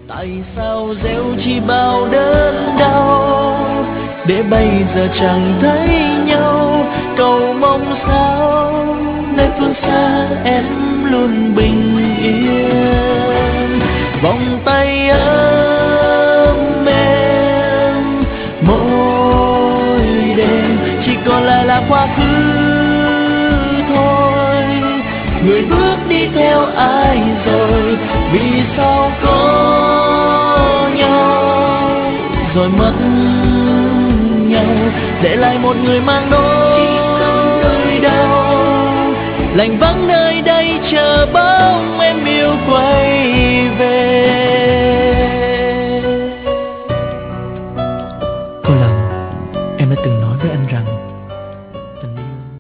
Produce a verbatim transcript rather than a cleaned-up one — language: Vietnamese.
Tại sao gieo chi bao đớn đau để bây giờ chẳng thấy nhau, cầu mong sao nơi phương xa em luôn bình yên. Vòng tay ấm êm mỗi đêm chỉ còn lại là quá khứ thôi. Người bước đi theo ai rồi, vì sao có nhau rồi mất nhau, để lại một người mang nỗi đau. Lạnh vắng nơi đây chờ bóng em yêu quay về.